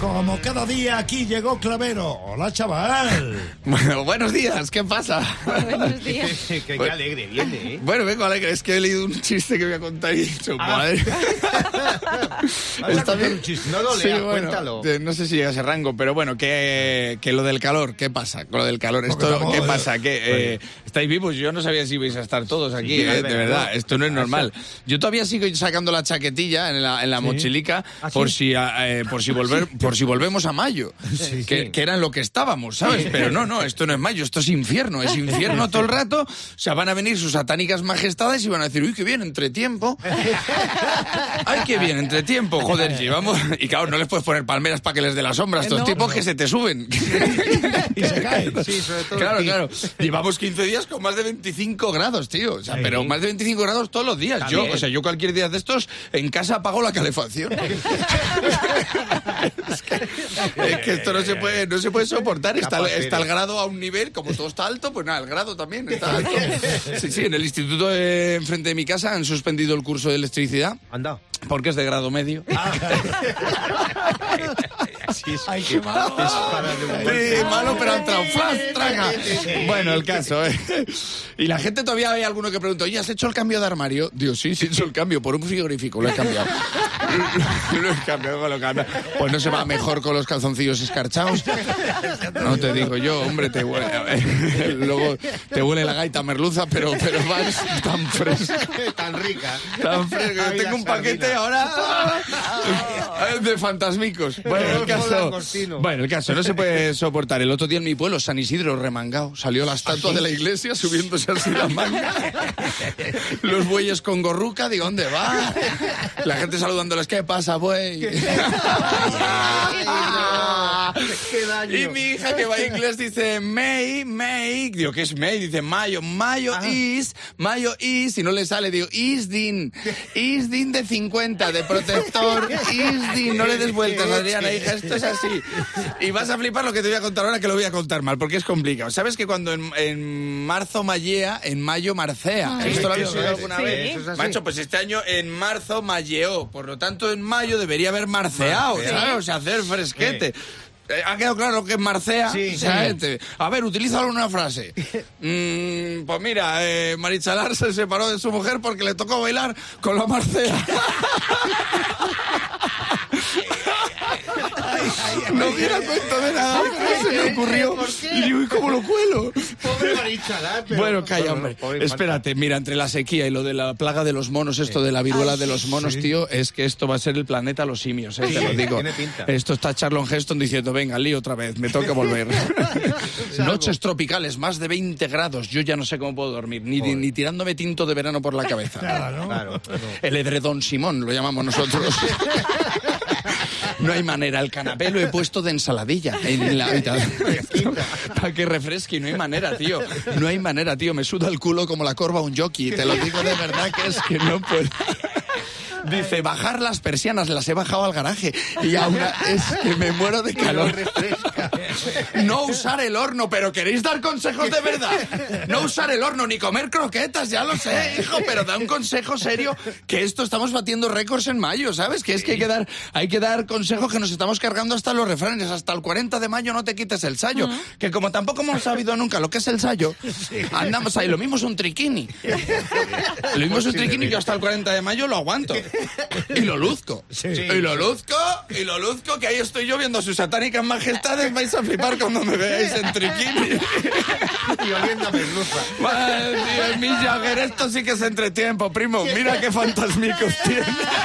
como cada día aquí llegó Clavero. Hola, chaval. Bueno, buenos días, ¿qué pasa? Buenos días. Qué alegre viene, ¿eh? Bueno, vengo alegre, es que he leído un chiste que voy a contar y he dicho, madre. Está bien un chiste. No lo leas, Sí, bueno, cuéntalo. no sé si llega a ese rango, pero bueno, que lo del calor, ¿qué pasa con lo del calor? Esto, ¿qué pasa? Que estáis vivos, yo no sabía si vais a estar todos aquí, de verdad, esto no es normal. Yo todavía sigo sacando la chaquetilla en la mochilica por si volvemos a mayo, que era en lo que estábamos, ¿sabes? Pero no, esto no es mayo, esto es infierno todo el rato. O sea, van a venir sus satánicas majestades y van a decir, uy, qué bien, entretiempo. Ay, qué bien, entretiempo, joder, llevamos... Y claro, no les puedes poner palmeras para que les dé la sombra a estos tipos que se te suben. Y se caen. Sí, sobre todo. Claro. Llevamos 15 días con más de 25 grados, tío. O sea, pero más de 25 grados todos los días. Yo cualquier día de estos en casa apago la calefacción. Es que esto no se puede soportar. Está el grado a un nivel, como todo está alto, pues nada, el grado también está alto. Sí, en el instituto enfrente de mi casa han suspendido el curso de electricidad. Anda. Porque es de grado medio. Ay, qué malo. Sí, malo, pero ha entrado. ¡Flash! ¡Traga! Bueno, el caso, Y la gente todavía hay alguno que pregunta, oye, ¿has hecho el cambio de armario? Digo, sí, he hecho el cambio por un frigorífico, lo he cambiado. Lo he cambiado. Pues no se va mejor con los calzoncillos escarchados. No te digo yo, hombre, te huele. Luego te huele la gaita merluza, pero vas tan fresca. Tan rica. Tan fresca. Tengo un paquete ahora de fantasmicos. Bueno, el caso no se puede soportar. El otro día en mi pueblo, San Isidro, remangado, salió la estatua de la iglesia subiéndose así la manga. Los bueyes con gorruca, digo, ¿dónde va? La gente saludándoles, ¿qué pasa, buey? Qué daño. Y mi hija que va a inglés dice May, digo, ¿qué es May? Dice mayo is, y no le sale, digo, Isdin de 50, de protector, Isdin, no le des vueltas, Adriana, hija, esto es así. Y vas a flipar lo que te voy a contar ahora, que lo voy a contar mal, porque es complicado. ¿Sabes que cuando en marzo mallea, en mayo marcea? ¿Esto lo habéis oído alguna vez? Macho, pues este año en marzo malleó, por lo tanto en mayo debería haber marceado, ¿sabes? O sea, hacer fresquete. ¿Ha quedado claro lo que es marcea? Sí. A ver, utilízalo en una frase. Pues mira, Marichalar se separó de su mujer porque le tocó bailar con la marcea. No me da cuenta de nada. ¿Cómo se me ocurrió? Y digo, ¿y cómo lo cuelo? Pobre Marichalar. Bueno, calla, hombre. Espérate, mira, entre la sequía y lo de la plaga de los monos, esto de la viruela de los monos, tío, es que esto va a ser el planeta los simios, te lo digo. Tiene pinta. Esto está Charlton Heston diciendo, venga, lío otra vez, me toca volver. Noches tropicales, más de 20 grados, yo ya no sé cómo puedo dormir, ni tirándome tinto de verano por la cabeza. Claro. El edredón Simón, lo llamamos nosotros. No hay manera, el canapé lo he puesto de ensaladilla en la habitación para que refresque, no hay manera, tío. No hay manera, tío, me suda el culo como la corva un jockey, te lo digo de verdad que es que no puedo. Dice, bajar las persianas, las he bajado al garaje y aún es que me muero de calor. No usar el horno, pero ¿queréis dar consejos de verdad? No usar el horno ni comer croquetas, ya lo sé, hijo, pero da un consejo serio, que esto estamos batiendo récords en mayo, ¿sabes? Que es que hay que dar consejos que nos estamos cargando hasta los refranes, hasta el 40 de mayo no te quites el sayo, que como tampoco hemos sabido nunca lo que es el sayo, andamos ahí, lo mismo es un triquini. Lo mismo es un triquini que hasta el 40 de mayo lo aguanto. Y lo luzco. Y lo luzco, que ahí estoy yo viendo sus satánicas majestades. Vais a flipar cuando me veáis en triquini. Y oliendo a merluza. Madre Dios, mi Jagger, esto sí que es entretiempo, primo. Mira qué fantasmicos tiene.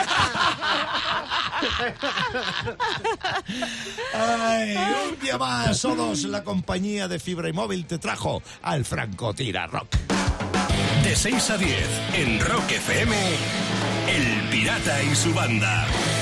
Ay, un día más o dos, la compañía de fibra y móvil te trajo al Francotira Rock. De 6 a 10, en Rock FM, El Pirata y su banda.